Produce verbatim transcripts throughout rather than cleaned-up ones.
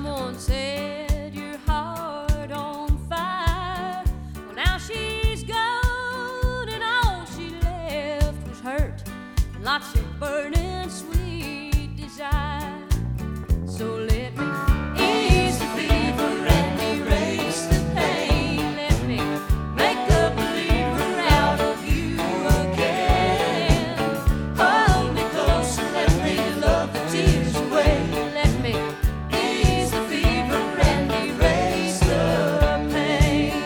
Someone set your heart on fire. Well, now she's gone, and all she left was hurt and lots of burning sweet desire. So let me ease the fever and erase the pain. Let me make a believer out of you again. Hold me close and let me love the tears away. Let me ease the fever and erase the pain.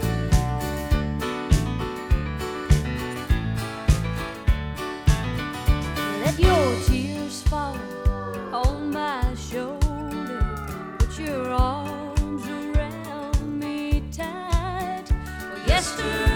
Let your tears fall on my shoulder. Put your arms around me tight. Well, yesterday